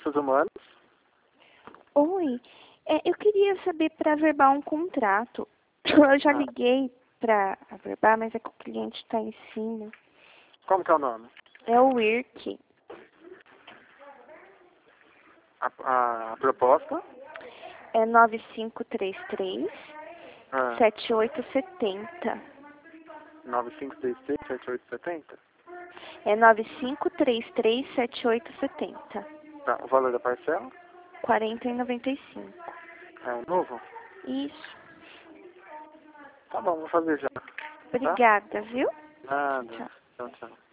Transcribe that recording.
Recursos Humanos. Oi, eu queria saber para averbar um contrato. Eu já liguei para averbar, mas é que o cliente está em cima. Como que é o nome? É o IRC. A proposta? É 9533 Ah, 7870. 9533-7870. É 9533 7870. Tá, o valor da parcela? 40,95. É um novo? Isso. Tá bom, vou fazer já. Tá? Obrigada, viu? Nada. Tchau. Tchau, tchau.